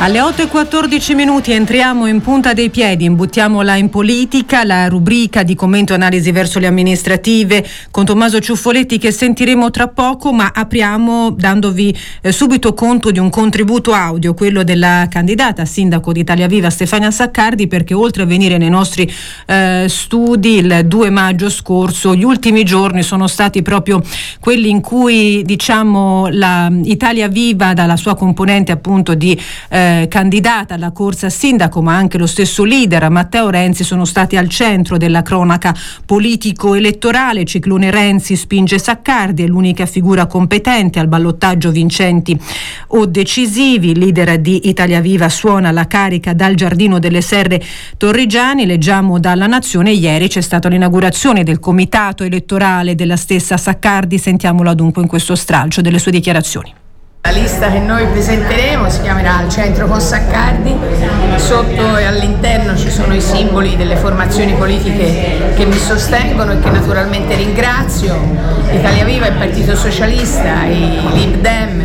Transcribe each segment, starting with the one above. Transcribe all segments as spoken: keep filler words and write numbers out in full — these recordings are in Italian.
Alle otto e quattordici minuti entriamo in punta dei piedi, imbuttiamola in politica, la rubrica di commento e analisi verso le amministrative con Tommaso Ciuffoletti che sentiremo tra poco, ma apriamo dandovi eh, subito conto di un contributo audio, quello della candidata a sindaco di Italia Viva Stefania Saccardi, perché oltre a venire nei nostri eh, studi il due maggio scorso, gli ultimi giorni sono stati proprio quelli in cui, diciamo, la Italia Viva, dalla sua componente appunto di eh, candidata alla corsa a sindaco, ma anche lo stesso leader Matteo Renzi, sono stati al centro della cronaca politico-elettorale. Ciclone Renzi spinge Saccardi, è l'unica figura competente al ballottaggio, vincenti o decisivi. Il leader di Italia Viva suona la carica dal Giardino delle Serre Torrigiani. Leggiamo dalla Nazione: ieri c'è stata l'inaugurazione del comitato elettorale della stessa Saccardi. Sentiamola dunque in questo stralcio delle sue dichiarazioni. La lista che noi presenteremo si chiamerà Al centro con Saccardi. Sotto e all'interno ci sono i simboli delle formazioni politiche che mi sostengono e che naturalmente ringrazio: Italia Viva, il Partito Socialista, i Lib Dem,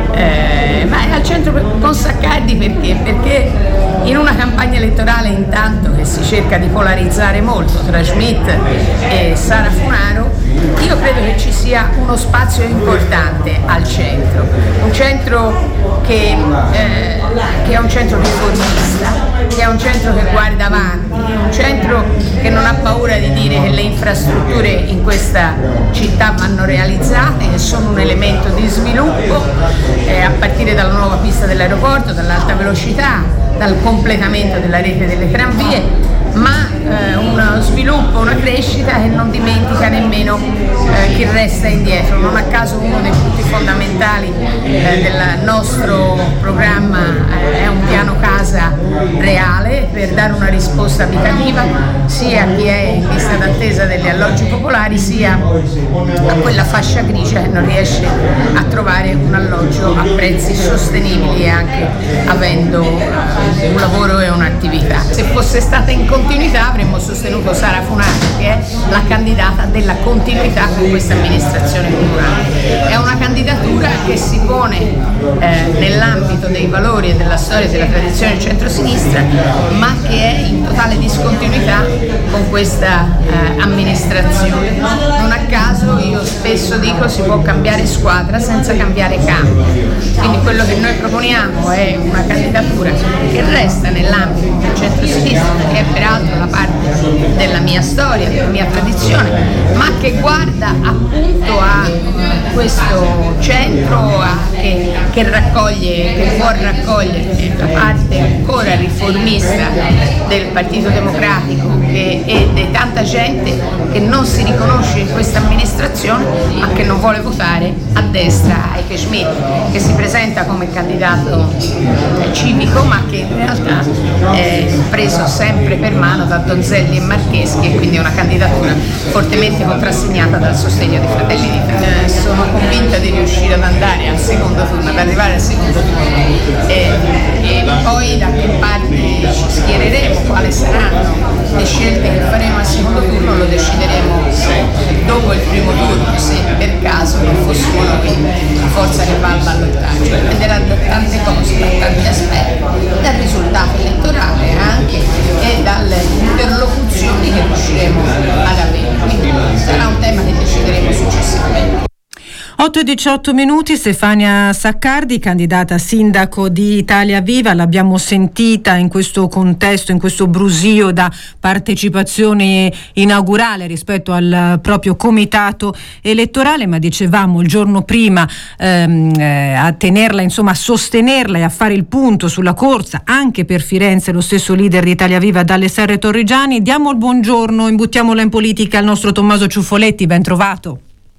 eh, ma è al centro con Saccardi perché? Perché in una campagna elettorale intanto che si cerca di polarizzare molto tra Schmitt e Sara Funaro, io credo che ci sia uno spazio importante al centro, un centro che, eh, che è un centro riformista, che è un centro che guarda avanti, un centro che non ha paura di dire che le infrastrutture in questa città vanno realizzate, che sono un elemento di sviluppo, eh, a partire dalla nuova pista dell'aeroporto, dall'alta velocità, dal completamento della rete delle tranvie, ma eh, uno sviluppo, una crescita che non dimentica nemmeno eh, chi resta indietro. Non a caso uno dei punti fondamentali eh, del nostro programma eh, è un piano casa reale per dare una risposta abitativa sia a chi è in lista d'attesa degli alloggi popolari, sia a quella fascia grigia che non riesce a trovare un alloggio a prezzi sostenibili e anche avendo eh, un lavoro e un'attività. Se fosse stata in continuità avremmo sostenuto Sara Funaro, che è la candidata della continuità con questa amministrazione comunale. È una candidatura che si pone eh, nell'ambito dei valori e della storia e della tradizione del centro-sinistra, ma che è in totale discontinuità con questa eh, amministrazione. Non a caso io spesso dico si può cambiare squadra senza cambiare campo, quindi quello che noi proponiamo è una candidatura che resta nell'ambito del centro-sinistra, che è peraltro la parte della mia storia, della mia tradizione, ma che guarda appunto a questo centro a, che, che raccoglie, che può raccogliere la parte ancora riformista del Partito Democratico che, e di tanta gente che non si riconosce in questa amministrazione ma che non vuole votare a destra Heike Schmitt, che si presenta come candidato eh, civico ma che in realtà è preso sempre per mano da Donzelli e Marcheschi, e quindi è una candidatura fortemente contrassegnata dal sostegno dei Fratelli d'Italia. Eh, sono convinta di riuscire ad andare al secondo turno, ad arrivare al secondo turno e, e poi da che parte ci schiereremo, quali saranno le scelte che faremo al secondo turno lo decideremo dopo il primo turno, se per caso non fossimo noi la forza che va al ballottaggio. Dipenderà da tante cose, da tanti aspetti, dal risultato elettorale anche e dalle interlocuzioni che riusciremo ad avere, quindi sarà un tema che decideremo successivamente. otto e diciotto minuti, Stefania Saccardi, candidata a sindaco di Italia Viva, l'abbiamo sentita in questo contesto, in questo brusio da partecipazione inaugurale rispetto al proprio comitato elettorale, ma dicevamo il giorno prima ehm, eh, a tenerla, insomma a sostenerla e a fare il punto sulla corsa anche per Firenze lo stesso leader di Italia Viva dalle Serre Torrigiani. Diamo il buongiorno, imbuttiamola in politica al nostro Tommaso Ciuffoletti, ben trovato.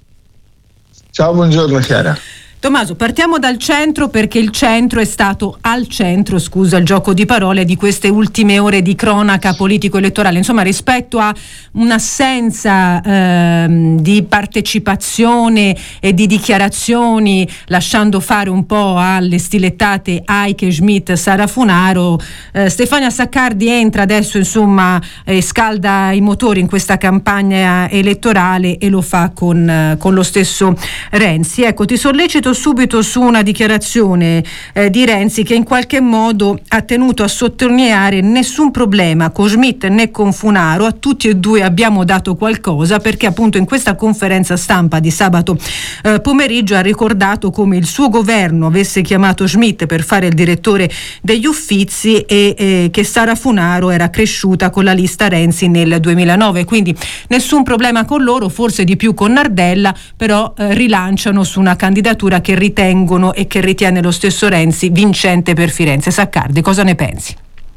Ciao, buongiorno Chiara. Tommaso, partiamo dal centro, perché il centro è stato al centro, scusa il gioco di parole, di queste ultime ore di cronaca politico-elettorale. Insomma, rispetto a un'assenza ehm, di partecipazione e di dichiarazioni, lasciando fare un po' alle stilettate Heike Schmitt, Sara Funaro, eh, Stefania Saccardi entra adesso, insomma, eh, scalda i motori in questa campagna elettorale e lo fa con, eh, con lo stesso Renzi. Ecco, ti sollecito intervenito subito su una dichiarazione eh, di Renzi che in qualche modo ha tenuto a sottolineare: nessun problema con Schmidt né con Funaro, a tutti e due abbiamo dato qualcosa, perché appunto in questa conferenza stampa di sabato eh, pomeriggio ha ricordato come il suo governo avesse chiamato Schmidt per fare il direttore degli Uffizi e eh, che Sara Funaro era cresciuta con la lista Renzi nel duemilanove, quindi nessun problema con loro, forse di più con Nardella, però eh, rilanciano su una candidatura che ritengono e che ritiene lo stesso Renzi vincente per Firenze. Saccardi, cosa ne pensi?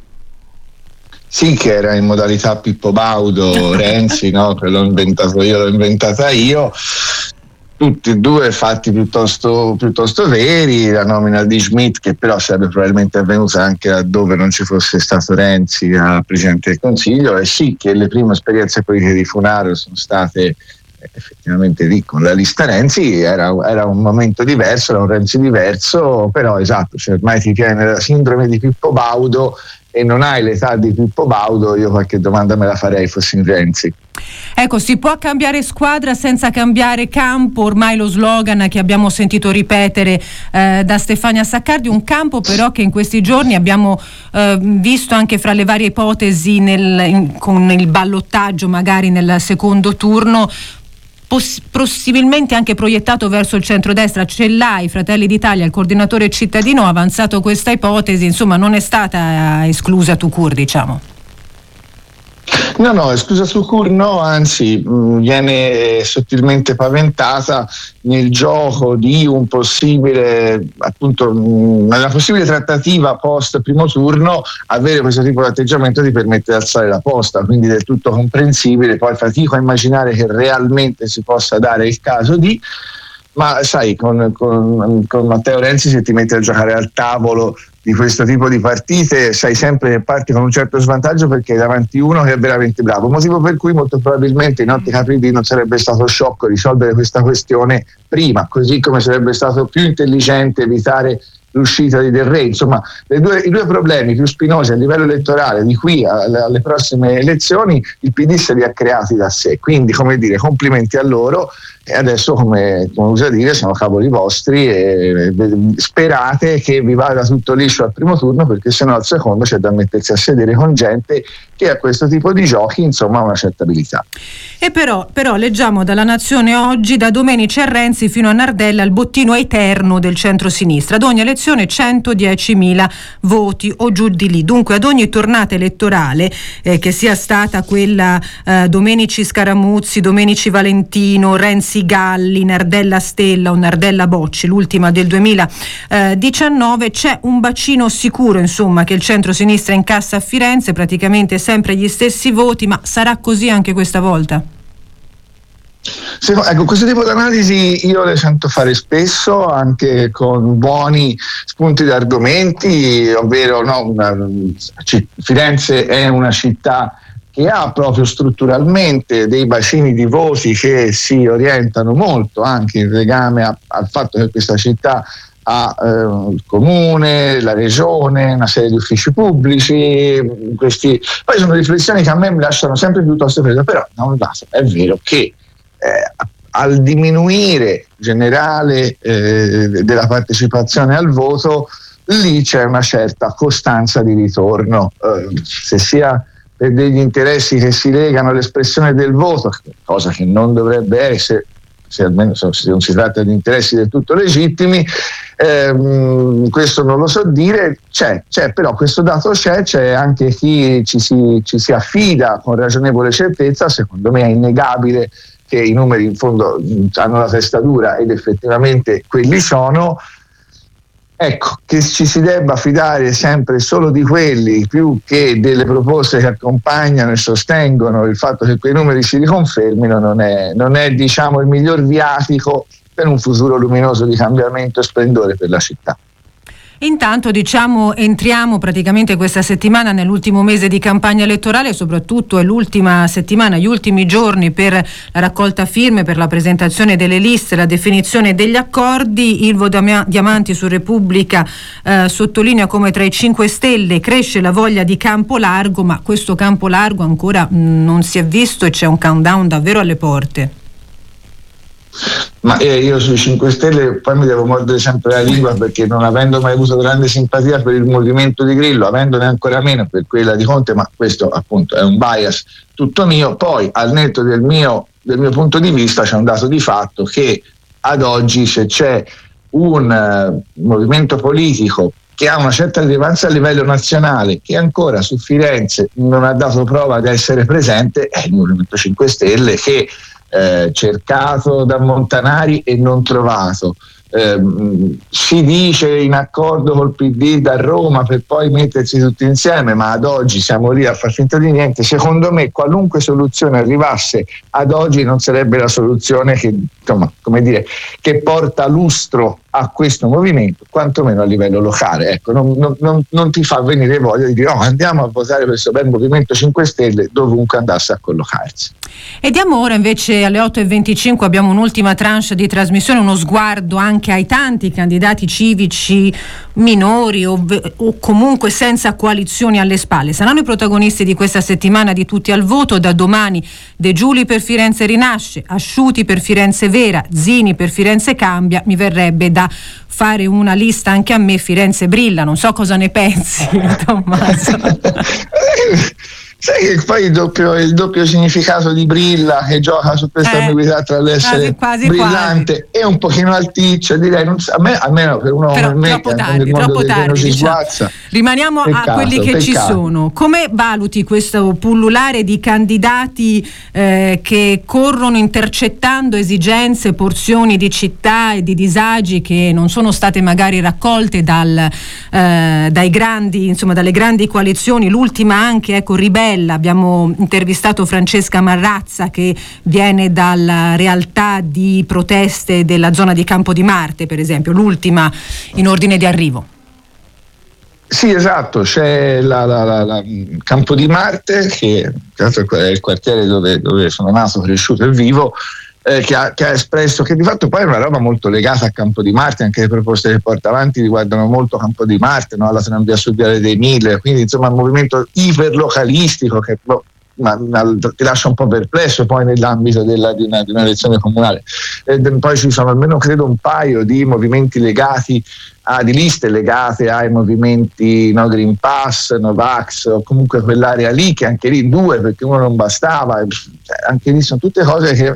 Sì, che era in modalità Pippo Baudo Renzi, no? Che l'ho inventato io, l'ho inventata io. Tutti e due fatti piuttosto, piuttosto veri, la nomina di Schmidt, che però sarebbe probabilmente avvenuta anche laddove non ci fosse stato Renzi a Presidente del Consiglio, e sì che le prime esperienze politiche di Funaro sono state effettivamente lì con la lista Renzi, era, era un momento diverso, era un Renzi diverso, però esatto, se ormai ti tiene la sindrome di Pippo Baudo e non hai l'età di Pippo Baudo, io qualche domanda me la farei fossi in Renzi. Ecco, si può cambiare squadra senza cambiare campo, ormai lo slogan che abbiamo sentito ripetere eh, da Stefania Saccardi, un campo però che in questi giorni abbiamo eh, visto anche fra le varie ipotesi nel, in, con il ballottaggio magari nel secondo turno, Poss- possibilmente anche proiettato verso il centrodestra. Cellai, Fratelli d'Italia, il coordinatore cittadino, ha avanzato questa ipotesi, insomma non è stata esclusa tout court, diciamo. No, no, esclusa tout court no, anzi mh, viene sottilmente paventata nel gioco di un possibile, appunto, mh, nella possibile trattativa post primo turno, avere questo tipo di atteggiamento ti permette di alzare la posta, quindi del tutto comprensibile. Poi fatico a immaginare che realmente si possa dare il caso di, ma sai, con, con, con Matteo Renzi, se ti metti a giocare al tavolo di questo tipo di partite, sai sempre che parti con un certo svantaggio perché hai davanti uno che è veramente bravo, motivo per cui molto probabilmente in ottica P D non sarebbe stato sciocco risolvere questa questione prima, così come sarebbe stato più intelligente evitare l'uscita di Del Re. Insomma, le due, i due problemi più spinosi a livello elettorale di qui alle, alle prossime elezioni il P D se li ha creati da sé, quindi come dire, complimenti a loro, e adesso come, come usa dire sono cavoli vostri e, e sperate che vi vada tutto liscio al primo turno, perché sennò al secondo c'è da mettersi a sedere con gente che a questo tipo di giochi insomma ha una certa abilità. E però, però leggiamo dalla Nazione oggi: da Domenici a Renzi fino a Nardella il bottino eterno del centro-sinistra, ad ogni elezione centodiecimila voti o giù di lì. Dunque ad ogni tornata elettorale, eh, che sia stata quella eh, Domenici Scaramuzzi, Domenici Valentino, Renzi Galli, Nardella Stella o Nardella Bocci, l'ultima del duemiladiciannove, c'è un bacino sicuro insomma che il centro-sinistra incassa a Firenze, praticamente sempre gli stessi voti, ma sarà così anche questa volta? Sì, ecco, questo tipo di analisi io le sento fare spesso, anche con buoni spunti di argomenti, ovvero no, una, Firenze è una città che ha proprio strutturalmente dei bacini di voti che si orientano molto anche in legame a, al fatto che questa città ha eh, il comune, la regione, una serie di uffici pubblici, questi poi sono riflessioni che a me mi lasciano sempre piuttosto freddo, però da un lato è vero che eh, al diminuire generale eh, della partecipazione al voto lì c'è una certa costanza di ritorno, eh, se sia per degli interessi che si legano all'espressione del voto, cosa che non dovrebbe essere, se almeno se non si tratta di interessi del tutto legittimi, ehm, questo non lo so dire, c'è, c'è, però questo dato c'è, c'è anche chi ci si, ci si affida con ragionevole certezza. Secondo me è innegabile che i numeri in fondo hanno la testa dura ed effettivamente quelli sono. Ecco, che ci si debba fidare sempre solo di quelli più che delle proposte che accompagnano e sostengono il fatto che quei numeri si riconfermino non è, non è diciamo il miglior viatico per un futuro luminoso di cambiamento e splendore per la città. Intanto diciamo entriamo praticamente questa settimana nell'ultimo mese di campagna elettorale, soprattutto è l'ultima settimana, gli ultimi giorni per la raccolta firme, per la presentazione delle liste, la definizione degli accordi. Ilvo Diamanti su Repubblica eh, sottolinea come tra i cinque Stelle cresce la voglia di campo largo, ma questo campo largo ancora mh, non si è visto e c'è un countdown davvero alle porte. Ma eh, io sui cinque Stelle poi mi devo mordere sempre la lingua, perché non avendo mai avuto grande simpatia per il movimento di Grillo, avendone ancora meno per quella di Conte, ma questo appunto è un bias tutto mio. Poi al netto del mio, del mio punto di vista c'è un dato di fatto che ad oggi, se c'è un uh, movimento politico che ha una certa rilevanza a livello nazionale, che ancora su Firenze non ha dato prova di essere presente, è il Movimento cinque Stelle, che eh, cercato da Montanari e non trovato, eh, si dice in accordo col P D da Roma per poi mettersi tutti insieme, ma ad oggi siamo lì a far finta di niente. Secondo me qualunque soluzione arrivasse ad oggi non sarebbe la soluzione che, insomma, come dire, che porta lustro a questo movimento, quantomeno a livello locale. Ecco, non, non, non, non ti fa venire voglia di dire oh, andiamo a votare per questo bel Movimento cinque Stelle dovunque andasse a collocarsi. E diamo ora invece alle otto e venticinque, abbiamo un'ultima tranche di trasmissione, uno sguardo anche ai tanti candidati civici minori o, o comunque senza coalizioni alle spalle. Saranno i protagonisti di questa settimana di Tutti al Voto. Da domani De Giuli per Firenze Rinasce, Asciuti per Firenze Vera, Zini per Firenze Cambia. Mi verrebbe da fare una lista anche a me, Firenze Brilla, non so cosa ne pensi, Tommaso. Sai che poi il doppio, il doppio significato di Brilla, che gioca su questa eh, ambiguità tra l'essere quasi, quasi, brillante quasi. e un pochino alticcio, direi, non so, a me, almeno per uno Però, come me troppo che tardi, nel troppo mondo tardi, si diciamo. sguazza. Rimaniamo Peccato, a quelli che peccato. ci sono. Come valuti questo pullulare di candidati eh, che corrono intercettando esigenze, porzioni di città e di disagi che non sono state magari raccolte dal, eh, dai grandi, insomma, dalle grandi coalizioni? L'ultima anche, ecco, Ribella. Abbiamo intervistato Francesca Marrazza, che viene dalla realtà di proteste della zona di Campo di Marte, per esempio, l'ultima in ordine di arrivo. Sì, esatto, c'è la, la, la, la Campo di Marte, che è il quartiere dove, dove sono nato, cresciuto e vivo, eh, che, ha, che ha espresso, che di fatto poi è una roba molto legata a Campo di Marte, anche le proposte che porta avanti riguardano molto Campo di Marte, no? La tranvia sul Viale dei Mille, quindi insomma un movimento iperlocalistico che boh, ma, ma, ti lascia un po' perplesso poi nell'ambito della, di, una, di una elezione comunale. E poi ci sono almeno credo un paio di movimenti legati a, di liste legate ai movimenti No Green Pass, No Vax, o comunque quell'area lì, che anche lì due, perché uno non bastava, anche lì sono tutte cose che,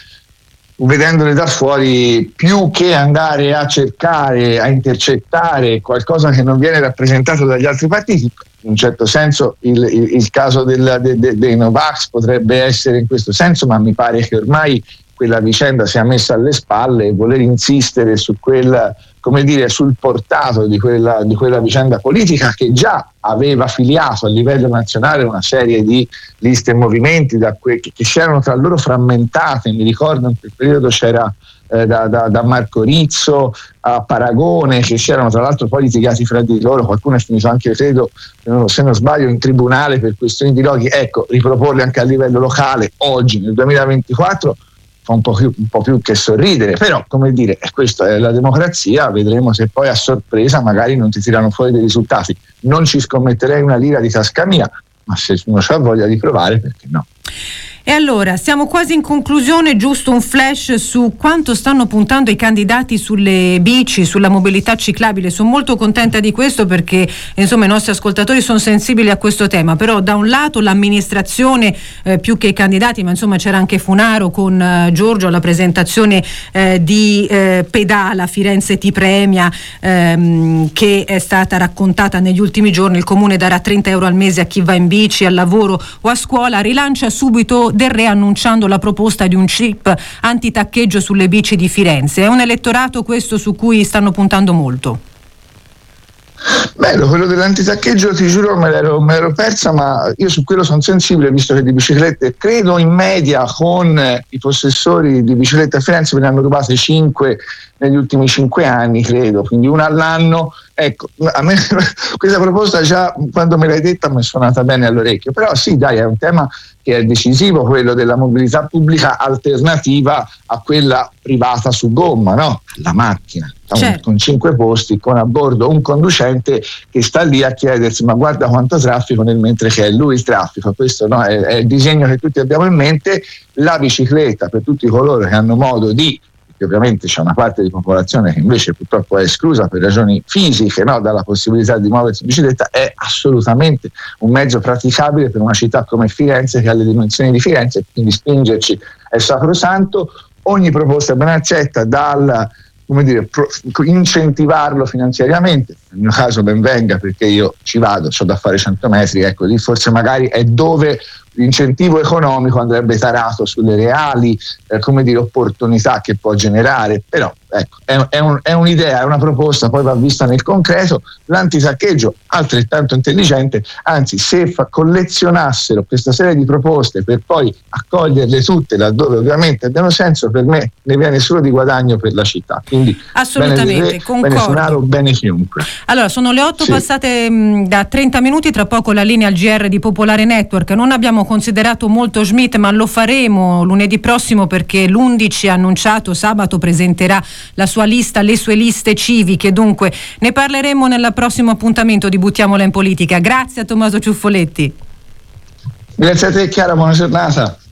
vedendole da fuori, più che andare a cercare, a intercettare qualcosa che non viene rappresentato dagli altri partiti, in un certo senso il, il, il caso del, de, de, dei Novax potrebbe essere in questo senso, ma mi pare che ormai quella vicenda sia messa alle spalle, e voler insistere su quel, come dire, sul portato di quella, di quella vicenda politica, che già aveva filiato a livello nazionale una serie di liste e movimenti da que- che, che si erano tra loro frammentate. Mi ricordo in quel periodo c'era eh, da, da, da Marco Rizzo a Paragone, che si erano tra l'altro poi litigati fra di loro, qualcuno è finito anche, credo, se non sbaglio, in tribunale per questioni di loghi. Ecco, riproporle anche a livello locale oggi nel duemilaventiquattro fa un po' più, un po' più che sorridere, però, come dire, questa è la democrazia, vedremo se poi a sorpresa magari non ti tirano fuori dei risultati. Non ci scommetterei una lira di tasca mia, ma se uno ha voglia di provare, perché no? E allora, siamo quasi in conclusione, giusto un flash su quanto stanno puntando i candidati sulle bici, sulla mobilità ciclabile. Sono molto contenta di questo perché insomma i nostri ascoltatori sono sensibili a questo tema, però da un lato l'amministrazione eh, più che i candidati, ma insomma c'era anche Funaro con eh, Giorgio alla presentazione eh, di eh, Pedala Firenze ti premia, ehm, che è stata raccontata negli ultimi giorni. Il comune darà trenta euro al mese a chi va in bici, al lavoro o a scuola. Rilancia subito Del Re annunciando la proposta di un chip antitaccheggio sulle bici di Firenze. È un elettorato questo su cui stanno puntando molto. Bello, quello dell'antitaccheggio, ti giuro me l'ero, me l'ero persa, ma io su quello sono sensibile, visto che di biciclette, credo in media con i possessori di biciclette a Firenze ne hanno rubate cinque negli ultimi cinque anni, credo, quindi una all'anno. Ecco, a me questa proposta già quando me l'hai detta mi è suonata bene all'orecchio, però sì, dai, è un tema che è decisivo, quello della mobilità pubblica alternativa a quella privata su gomma, no? La macchina. certo. con cinque posti, con a bordo un conducente che sta lì a chiedersi ma guarda quanto traffico, nel mentre che è lui il traffico. Questo, no, è, è il disegno che tutti abbiamo in mente. La bicicletta per tutti coloro che hanno modo di, che ovviamente c'è una parte di popolazione che invece purtroppo è esclusa per ragioni fisiche, no, dalla possibilità di muoversi in bicicletta, è assolutamente un mezzo praticabile per una città come Firenze, che ha le dimensioni di Firenze, quindi spingerci è sacrosanto. Ogni proposta è ben accetta, dal come dire, pro, incentivarlo finanziariamente, nel mio caso ben venga, perché io ci vado, ho da fare cento metri, ecco, lì forse magari è dove l'incentivo economico andrebbe tarato sulle reali eh, come dire, opportunità che può generare, però ecco, è, è, un, è un'idea, è una proposta, poi va vista nel concreto. L'antisaccheggio altrettanto intelligente, anzi se fa, collezionassero questa serie di proposte per poi accoglierle tutte laddove ovviamente abbiano senso, per me ne viene solo di guadagno per la città, quindi assolutamente, bene, concordo. Bene Funaro, bene chiunque. Allora sono le otto sì. passate mh, da trenta minuti, tra poco la linea al G R di Popolare Network. Non abbiamo considerato molto Schmidt, ma lo faremo lunedì prossimo, perché l'undici ha annunciato, sabato presenterà la sua lista, le sue liste civiche, dunque ne parleremo nel prossimo appuntamento di Buttiamola in Politica. Grazie a Tommaso Ciuffoletti. Grazie a te Chiara, buona giornata.